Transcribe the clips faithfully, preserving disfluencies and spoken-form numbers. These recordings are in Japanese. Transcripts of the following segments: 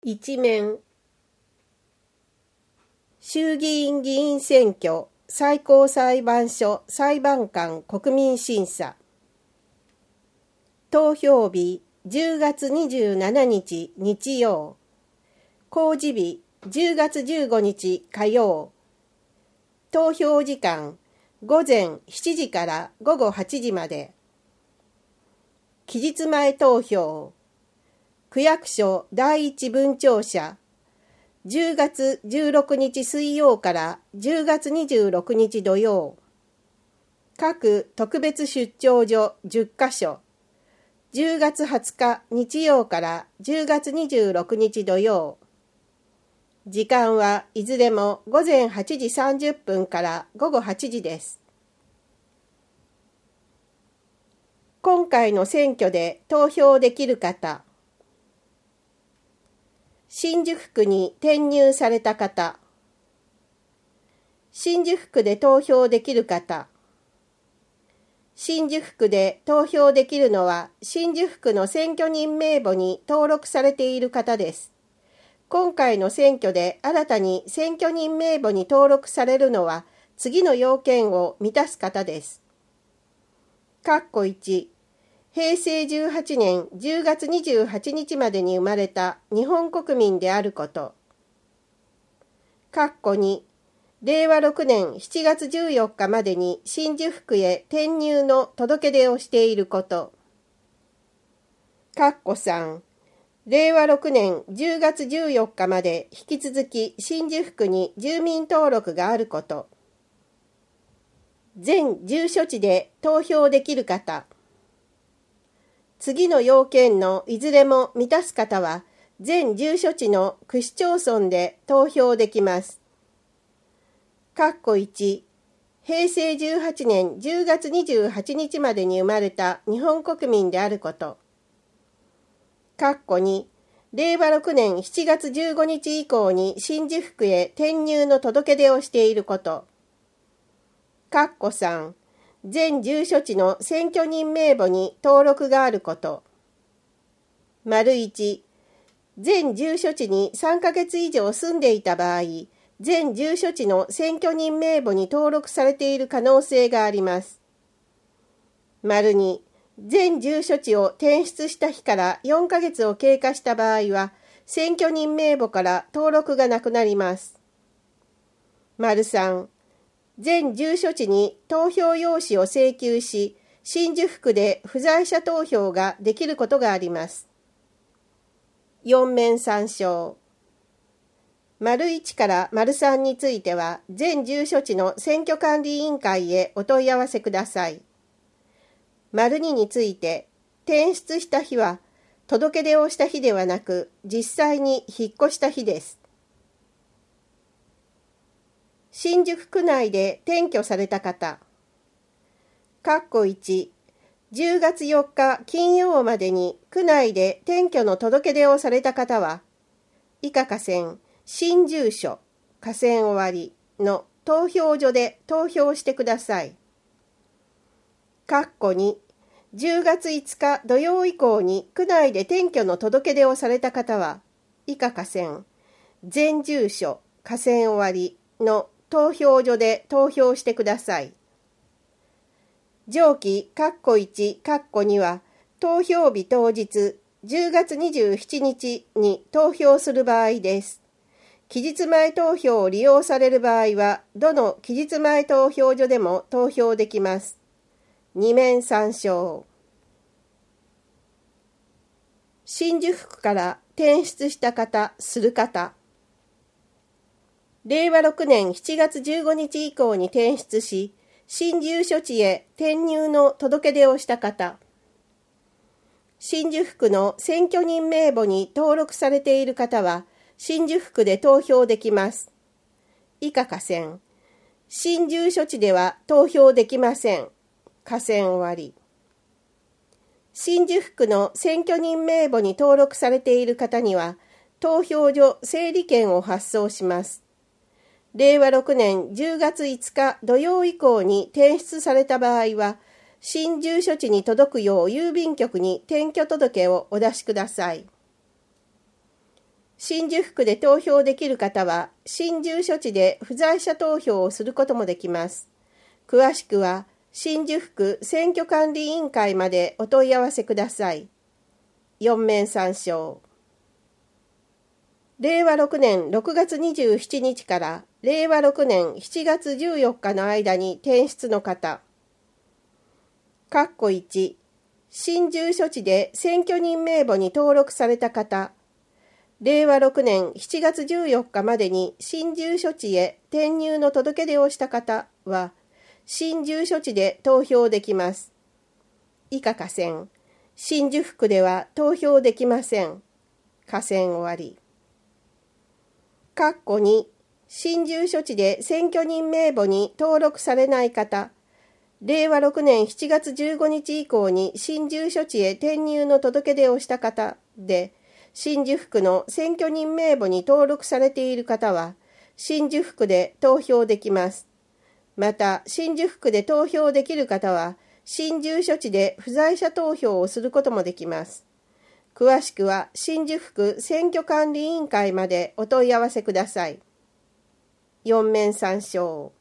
一面、衆議院議員選挙最高裁判所裁判官国民審査。投票日じゅうがつにじゅうしちにち日曜。公示日じゅうがつじゅうごにち火曜。投票時間午前しちじから午後はちじまで。期日前投票。区役所第一分庁舎。じゅうがつじゅうろくにち水曜からじゅうがつにじゅうろくにち土曜。各特別出張所じゅっかしょ。じゅうがつはつか日曜からじゅうがつにじゅうろくにち土曜。時間はいずれもごぜんはちじさんじゅっぷんからごごはちじです。今回の選挙で投票できる方。新宿区に転入された方。新宿区で投票できる方。新宿区で投票できるのは新宿区の選挙人名簿に登録されている方です。今回の選挙で新たに選挙人名簿に登録されるのは次の要件を満たす方です。括弧いち、へいせいじゅうはちねんじゅうがつにじゅうはちにちまでに生まれた日本国民であること。括弧に、れいわろくねんしちがつじゅうよっかまでに新宿区へ転入の届け出をしていること。括弧さん、れいわろくねんじゅうがつじゅうよっかまで引き続き新宿区に住民登録があること。全住所地で投票できる方。次の要件のいずれも満たす方は、全住所地の区市町村で投票できます。括弧いち、へいせいじゅうはちねんじゅうがつにじゅうはちにちまでに生まれた日本国民であること。括弧に、れいわろくねんしちがつじゅうごにち以降に新宿区へ転入の届け出をしていること。括弧さん、全住所地の選挙人名簿に登録があること。丸いち、全住所地にさんかげつ以上住んでいた場合、全住所地の選挙人名簿に登録されている可能性があります。丸に、全住所地を転出した日からよんかげつを経過した場合は、選挙人名簿から登録がなくなります。丸さん、全住所地に投票用紙を請求し、新宿区で不在者投票ができることがあります。よんめん参照。丸いちから丸さんについては、全住所地の選挙管理委員会へお問い合わせください。丸にについて、転出した日は、届け出をした日ではなく、実際に引っ越した日です。新宿区内で転居された方。括弧いち、じゅうがつよっか金曜までに区内で転居の届け出をされた方は、以下下線、新住所、下線終わりの投票所で投票してください。括弧に、じゅうがついつか土曜以降に区内で転居の届け出をされた方は、以下下線、全住所、下線終わりの投票所で投票してください。上記括弧いち括弧には投票日当日じゅうがつにじゅうしちにちに投票する場合です。期日前投票を利用される場合はどの期日前投票所でも投票できます。にめん参照。新宿区から転出した方、する方。れいわろくねんしちがつじゅうごにち以降に転出し、新住所地へ転入の届け出をした方。新宿区の選挙人名簿に登録されている方は、新宿区で投票できます。以下下線。新住所地では投票できません。下線終わり。新宿区の選挙人名簿に登録されている方には、投票所整理券を発送します。れいわろくねんじゅうがついつか土曜以降に転出された場合は、新住所地に届くよう郵便局に転居届をお出しください。 新宿区で投票できる方は、新住所地で不在者投票をすることもできます。詳しくは、新宿区選挙管理委員会までお問い合わせください。四面参照。れいわろくねんろくがつにじゅうしちにちかられいわろくねんしちがつじゅうよっかの間に転出の方。かっこいち、新住所地で選挙人名簿に登録された方。れいわろくねんしちがつじゅうよっかまでに新住所地へ転入の届け出をした方は、新住所地で投票できます。以下下線。新宿区では投票できません。下線終わり。かっこに、新住所地で選挙人名簿に登録されない方。れいわろくねんしちがつじゅうごにち以降に新住所地へ転入の届け出をした方で、新宿区の選挙人名簿に登録されている方は、新宿区で投票できます。また、新宿区で投票できる方は、新住所地で不在者投票をすることもできます。詳しくは、新宿区選挙管理委員会までお問い合わせください。四面参照。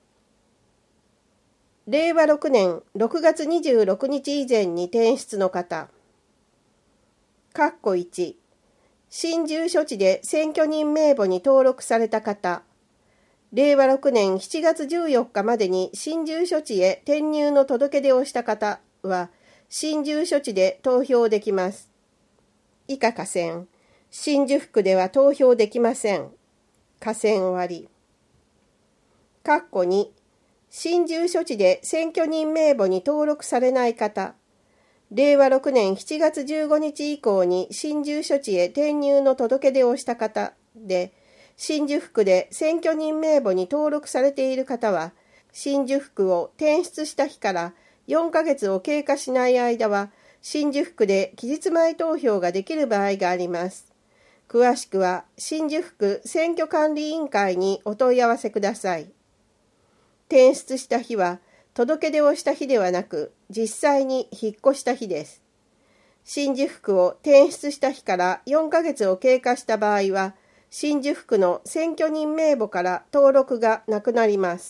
れいわろくねんろくがつにじゅうろくにち以前に転出の方。かっこいち、新住所地で選挙人名簿に登録された方。れいわろくねんしちがつじゅうよっかまでに新住所地へ転入の届け出をした方は、新住所地で投票できます。以下下線。新宿区では投票できません。下線終わり。かっこに、新住所地で選挙人名簿に登録されない方。れいわろくねんしちがつじゅうごにち以降に新住所地へ転入の届け出をした方で、新宿区で選挙人名簿に登録されている方は、新宿区を転出した日からよんかげつを経過しない間は、新宿区で期日前投票ができる場合があります。詳しくは、新宿区選挙管理委員会にお問い合わせください。転出した日は、届け出をした日ではなく、実際に引っ越した日です。新宿区を転出した日からよんかげつを経過した場合は、新宿区の選挙人名簿から登録がなくなります。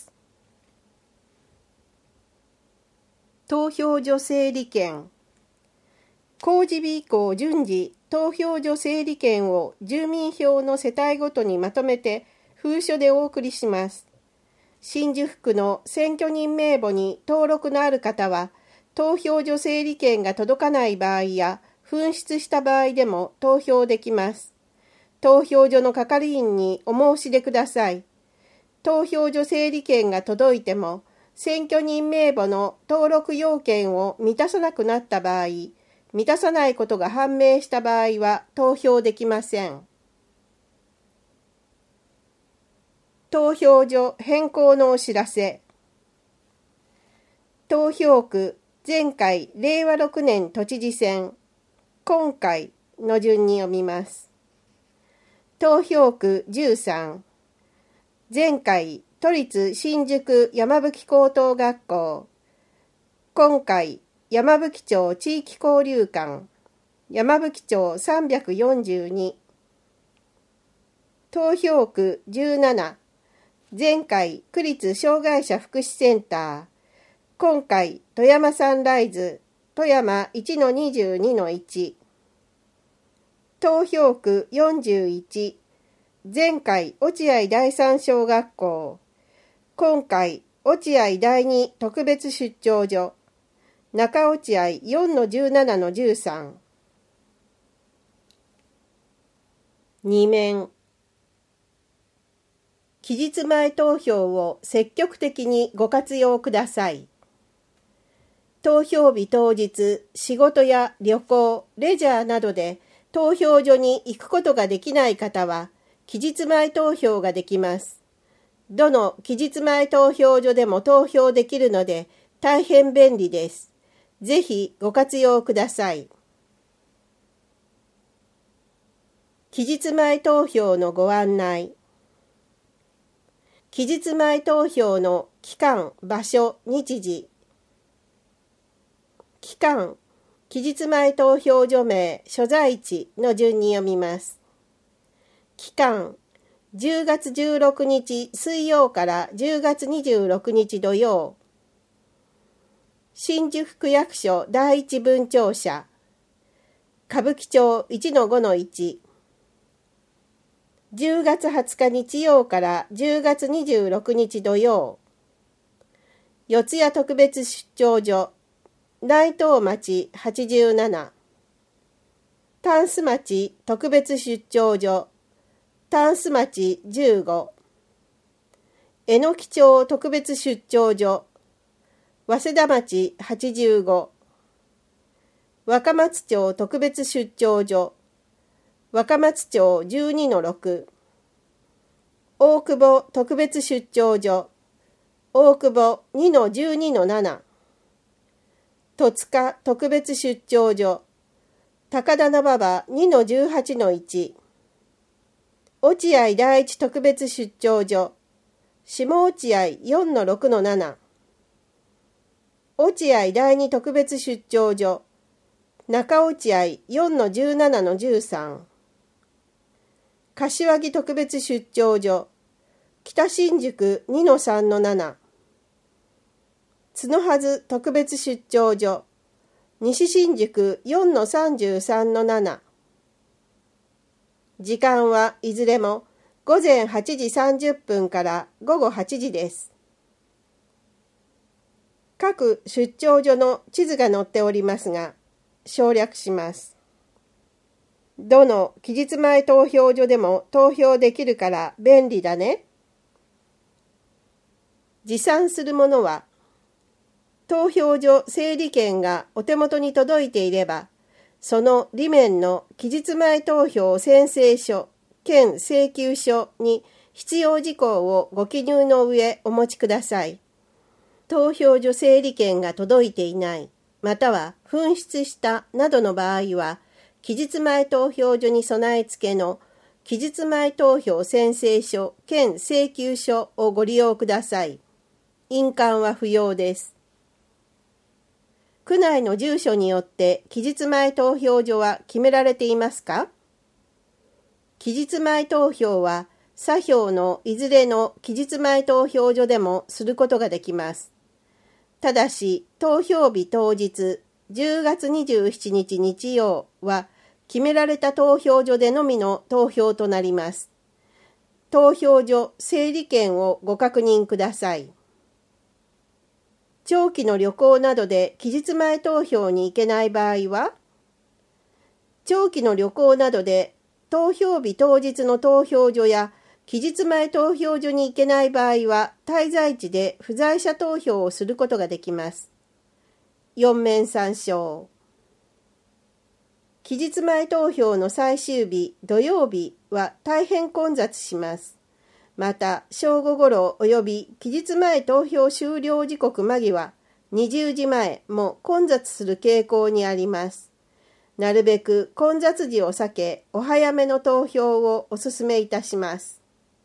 投票所整理券。公示日以降順次、投票所整理券を住民票の世帯ごとにまとめて封書でお送りします。新宿区の選挙人名簿に登録のある方は、投票所整理券が届かない場合や、紛失した場合でも投票できます。投票所の係員にお申し出ください。投票所整理券が届いても、選挙人名簿の登録要件を満たさなくなった場合、満たさないことが判明した場合は投票できません。投票所変更のお知らせ。投票区前回れいわろくねん都知事選、今回の順に読みます。投票区じゅうさん、前回都立新宿山吹高等学校、今回山吹町地域交流館、山吹町さんびゃくよんじゅうに。投票区じゅうなな、前回区立障害者福祉センター、今回富山サンライズ富山 いちのにじゅうにのいち。投票区よんじゅういち、前回落合第三小学校、今回落合第二特別出張所、中落合 よんのじゅうななのじゅうさん。に面。期日前投票を積極的にご活用ください。投票日当日、仕事や旅行、レジャーなどで投票所に行くことができない方は、期日前投票ができます。どの期日前投票所でも投票できるので、大変便利です。ぜひご活用ください。期日前投票のご案内。期日前投票の期間、場所、日時。期間、期日前投票所名、所在地の順に読みます。 期間、じゅうがつじゅうろくにち水曜からじゅうがつにじゅうろくにち土曜。新宿区役所第一分庁舎、歌舞伎町 いちのごのいち。じゅうがつはつか日曜からじゅうがつにじゅうろくにち土曜。四谷特別出張所、内藤町はちじゅうなな。タンス町特別出張所、タンス町じゅうご。えのき町特別出張所、早稲田町はちじゅうご。若松町特別出張所、若松町 じゅうにのろく。大久保特別出張所、大久保 にのじゅうにのなな。戸塚特別出張所、高田馬場 にのじゅうはちのいち。落合第一特別出張所、下落合 よんのろくのなな。落合第二特別出張所、中落合 よんのじゅうななのじゅうさん。柏木特別出張所、北新宿 にのさんのなな。角筈特別出張所、西新宿 よんのさんじゅうさんのなな。時間はいずれもごぜんはちじさんじゅっぷんからごごはちじです。各出張所の地図が載っておりますが、省略します。どの期日前投票所でも投票できるから便利だね。持参するものは、投票所整理券がお手元に届いていれば、その裏面の期日前投票宣誓書兼請求書に必要事項をご記入の上お持ちください。投票所整理券が届いていない、または紛失したなどの場合は、期日前投票所に備え付けの期日前投票宣誓書兼請求書をご利用ください。印鑑は不要です。区内の住所によって期日前投票所は決められていますか？期日前投票は左票のいずれの期日前投票所でもすることができます。ただし投票日当日じゅうがつにじゅうしちにち日曜は決められた投票所でのみの投票となります。投票所整理券をご確認ください。長期の旅行などで期日前投票に行けない場合は、長期の旅行などで投票日当日の投票所や期日前投票所に行けない場合は、滞在地で不在者投票をすることができます。よん面参照。期日前投票の最終日土曜日は大変混雑します。また正午ごろおよび期日前投票終了時刻間際にじゅうじまえも混雑する傾向にあります。なるべく混雑時を避けお早めの投票をお勧めいたします。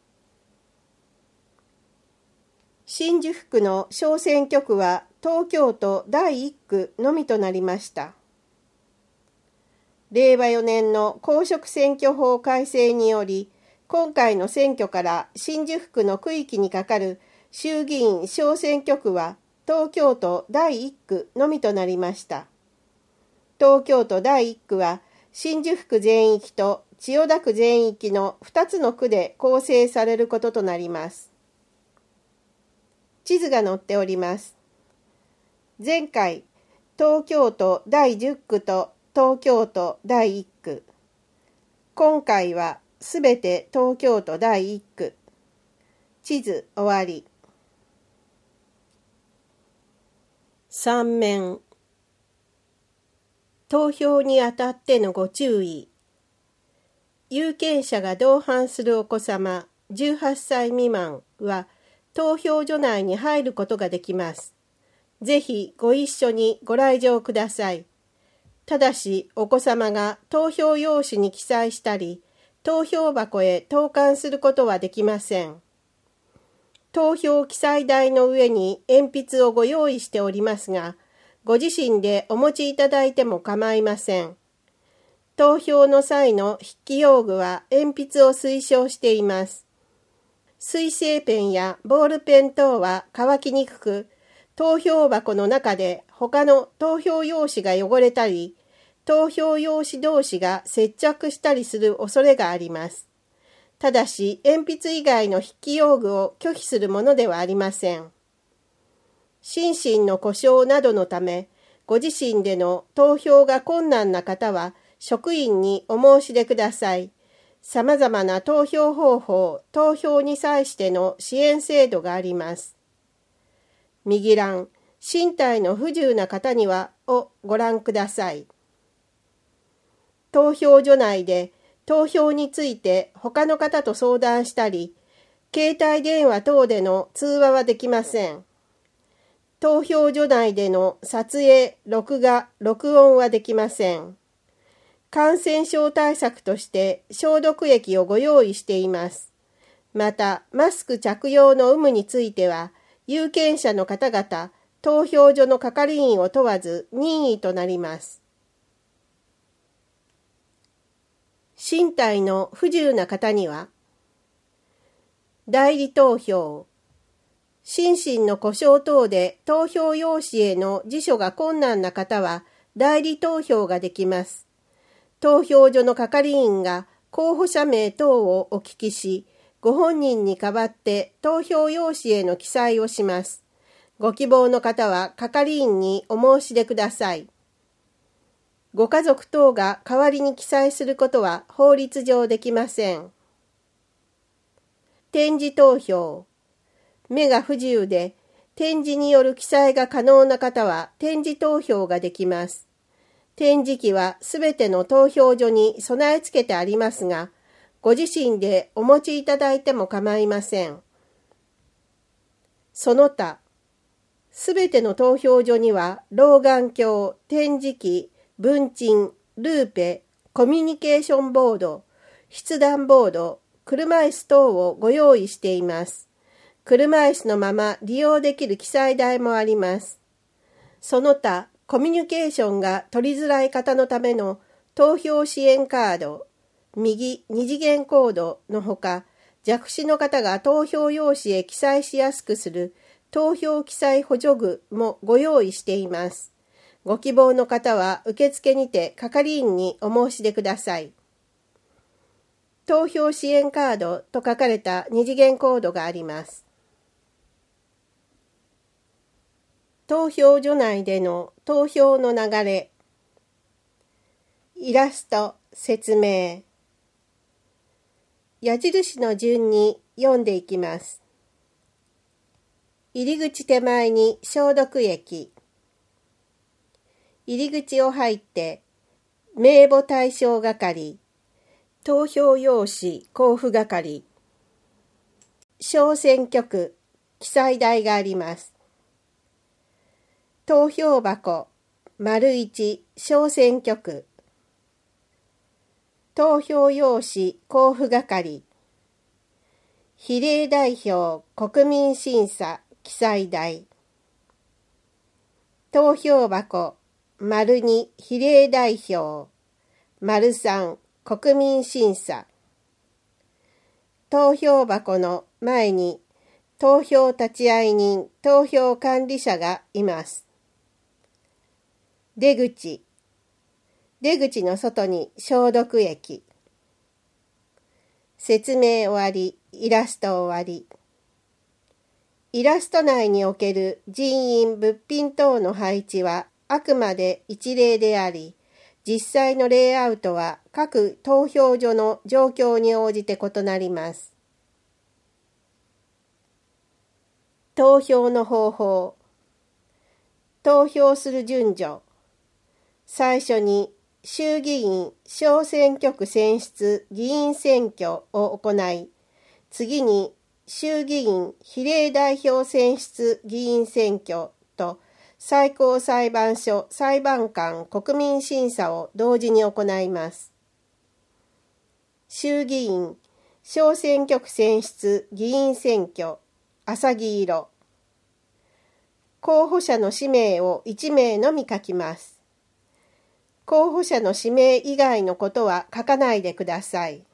新宿区の小選挙区は東京都だいいっくのみとなりました。れいわよねんの公職選挙法改正により、今回の選挙から新宿区の区域にかかる衆議院小選挙区は東京都だいいっくのみとなりました。東京都だいいっくは新宿区全域と千代田区全域のふたつの区で構成されることとなります。地図が載っております。前回、東京都だいじゅっくと東京都だいいっく。今回はすべて東京都だいいっく。地図終わり。さん面。投票にあたってのご注意。有権者が同伴するお子様じゅうはっさい未満は投票所内に入ることができます。ぜひご一緒にご来場ください。ただしお子様が投票用紙に記載したり、投票箱へ投函することはできません。投票記載台の上に鉛筆をご用意しておりますが、ご自身でお持ちいただいても構いません。 投票の際の筆記用具は鉛筆を推奨しています。水性ペンやボールペン等は乾きにくく、投票箱の中で他の投票用紙が汚れたり、投票用紙同士が接着したりする恐れがあります。ただし、鉛筆以外の筆記用具を拒否するものではありません。心身の故障などのため、ご自身での投票が困難な方は、職員にお申し出ください。さまざまな投票方法、投票に際しての支援制度があります。右欄、身体の不自由な方にはをご覧ください。投票所内で投票について他の方と相談したり、携帯電話等での通話はできません。投票所内での撮影、録画、録音はできません。感染症対策として消毒液をご用意しています。また、マスク着用の有無については、有権者の方々、投票所の係員を問わず任意となります。身体の不自由な方には、代理投票、心身の故障等で投票用紙への持書が困難な方は代理投票ができます。投票所の係員が候補者名等をお聞きし、ご本人に代わって投票用紙への記載をします。ご希望の方は係員にお申し出ください。ご家族等が代わりに記載することは法律上できません。点字投票。目が不自由で点字による記載が可能な方は点字投票ができます。点字機はすべての投票所に備え付けてありますが、ご自身でお持ちいただいても構いません。その他、すべての投票所には老眼鏡、点字機、文鎮、ルーペ、コミュニケーションボード、筆談ボード、車椅子等をご用意しています。車椅子のまま利用できる記載台もあります。その他、コミュニケーションが取りづらい方のための投票支援カード、右二次元コードのほか、弱視の方が投票用紙へ記載しやすくする投票記載補助具もご用意しています。ご希望の方は受付にて係員にお申し出ください。投票支援カードと書かれた二次元コードがあります。投票所内での投票の流れ、イラスト、説明、矢印の順に読んでいきます。入り口手前に消毒液、入り口を入って名簿対象係、投票用紙交付係、小選挙区記載台があります。投票箱、丸一、小選挙区。投票用紙交付係。比例代表国民審査記載台。投票箱、丸二、比例代表。丸三、国民審査。投票箱の前に投票立会人、投票管理者がいます。出口、出口の外に消毒液。説明終わり、イラスト終わり。イラスト内における人員、物品等の配置はあくまで一例であり、実際のレイアウトは各投票所の状況に応じて異なります。投票の方法。投票する順序。最初に衆議院小選挙区選出議員選挙を行い、次に衆議院比例代表選出議員選挙と最高裁判所裁判官国民審査を同時に行います。衆議院小選挙区選出議員選挙、浅黄色。候補者の氏名をいち名のみ書きます。 候補者の指名以外のことは書かないでください。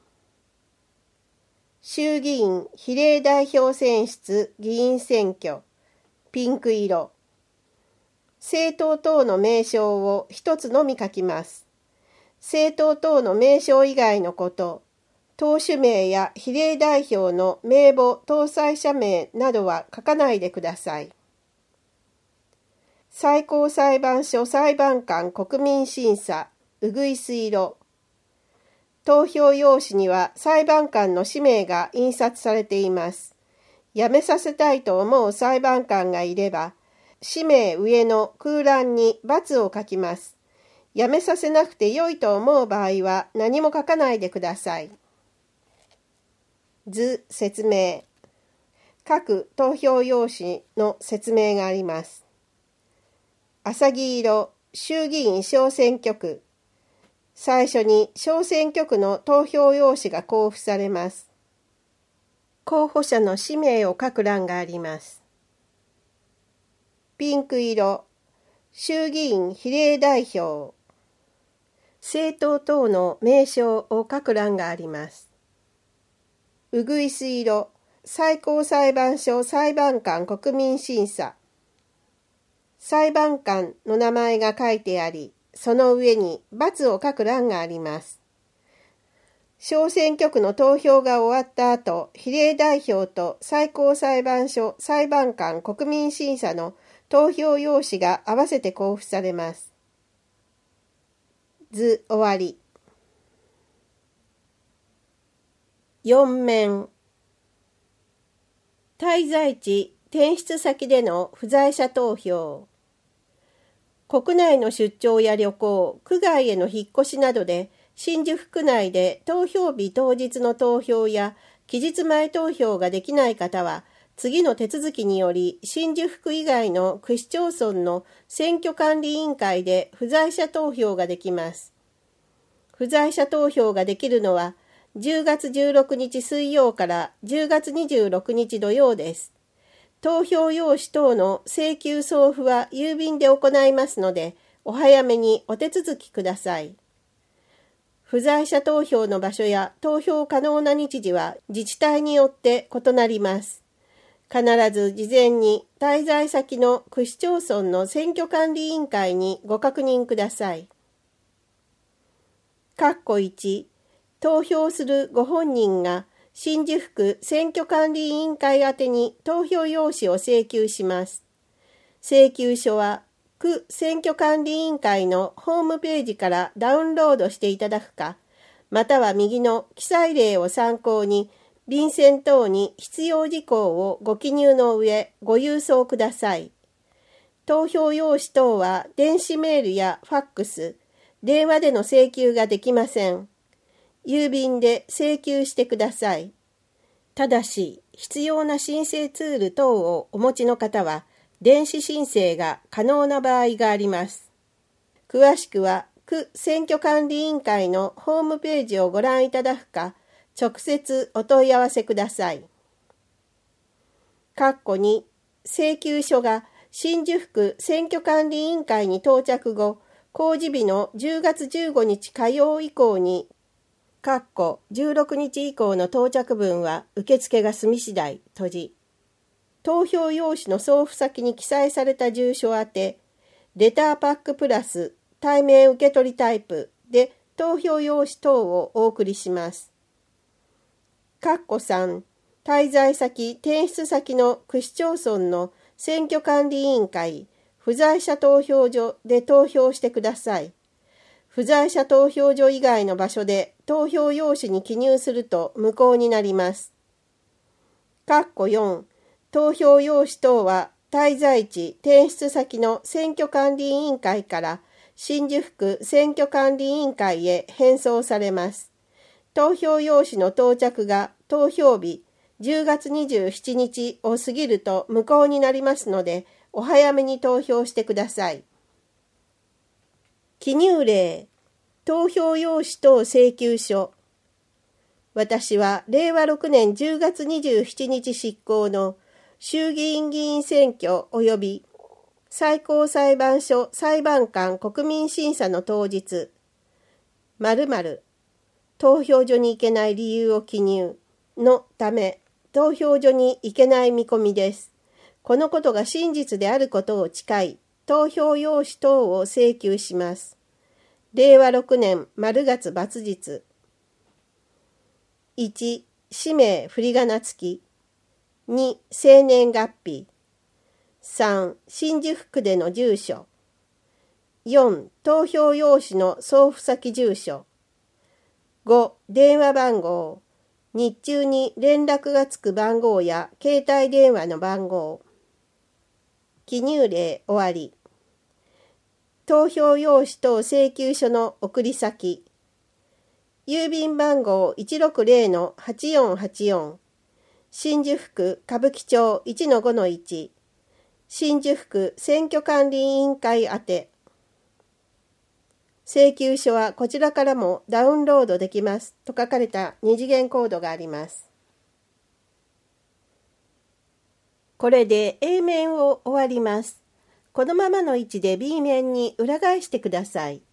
衆議院比例代表選出議員選挙、ピンク色。政党等の名称を一つのみ書きます。政党等の名称以外のこと、党首名や比例代表の名簿当選者名などは書かないでください。最高裁判所裁判官国民審査、うぐいす色。投票用紙には裁判官の氏名が印刷されています。辞めさせたいと思う裁判官がいれば、氏名上の空欄に×を書きます。辞めさせなくてよいと思う場合は何も書かないでください。図説明。各投票用紙の説明があります。浅黄色、衆議院小選挙区。最初に小選挙区の投票用紙が交付されます。候補者の氏名を書く欄があります。ピンク色、衆議院比例代表。政党等の名称を書く欄があります。うぐいす色、最高裁判所裁判官国民審査。裁判官の名前が書いてあり、その上に×を書く欄があります。小選挙区の投票が終わった後、比例代表と最高裁判所裁判官国民審査の投票用紙が合わせて交付されます。図終わり。よん面。滞在地、転出先での不在者投票。国内の出張や旅行、区外への引っ越しなどで、新宿区内で投票日当日の投票や期日前投票ができない方は、次の手続きにより新宿区以外の区市町村の選挙管理委員会で不在者投票ができます。不在者投票ができるのは、じゅうがつじゅうろくにち水曜からじゅうがつにじゅうろくにち土曜です。投票用紙等の請求送付は郵便で行いますので、お早めにお手続きください。不在者投票の場所や投票可能な日時は自治体によって異なります。必ず事前に滞在先の区市町村の選挙管理委員会にご確認ください。括弧いち、投票するご本人が新宿区選挙管理委員会宛てに投票用紙を請求します。請求書は区選挙管理委員会のホームページからダウンロードしていただくか、または右の記載例を参考に便箋等に必要事項をご記入の上ご郵送ください。投票用紙等は電子メールやファックス、電話での請求ができません。郵便で請求してください。ただし、必要な申請ツール等をお持ちの方は、電子申請が可能な場合があります。詳しくは、区選挙管理委員会のホームページをご覧いただくか、直接お問い合わせください。括弧に、請求書が新宿区選挙管理委員会に到着後、公示日のじゅうがつじゅうごにち火曜以降に、括弧じゅうろくにち以降の到着分は受付が済み次第閉じ。投票用紙の送付先に記載された住所宛て、レターパックプラス対面受け取りタイプで投票用紙等をお送りします。括弧さん、滞在先、転出先の区市町村の選挙管理委員会、不在者投票所で投票してください。不在者投票所以外の場所で投票用紙に記入すると無効になります。括弧よん、投票用紙等は滞在地、転出先の選挙管理委員会から新宿区選挙管理委員会へ返送されます。投票用紙の到着が投票日じゅうがつにじゅうしちにちを過ぎると無効になりますので、お早めに投票してください。記入例、投票用紙等請求書。私はれいわろくねんじゅうがつにじゅうしちにち執行の衆議院議員選挙及び最高裁判所裁判官国民審査の当日、〇〇、投票所に行けない理由を記入のため、投票所に行けない見込みです。このことが真実であることを誓い、投票用紙等を請求します。れいわろくねん丸月罰日。いち、氏名振り仮名付き。に、生年月日。さん、新宿区での住所。よん、投票用紙の送付先住所。ご、電話番号。日中に連絡がつく番号や携帯電話の番号。記入例終わり。投票用紙等請求書の送り先。郵便番号 いちろくぜろのはちよんはちよん。新宿区歌舞伎町 いちのごのいち。新宿区選挙管理委員会宛て。請求書はこちらからもダウンロードできますと書かれた二次元コードがあります。これで A 面を終わります。このままの位置で B 面に裏返してください。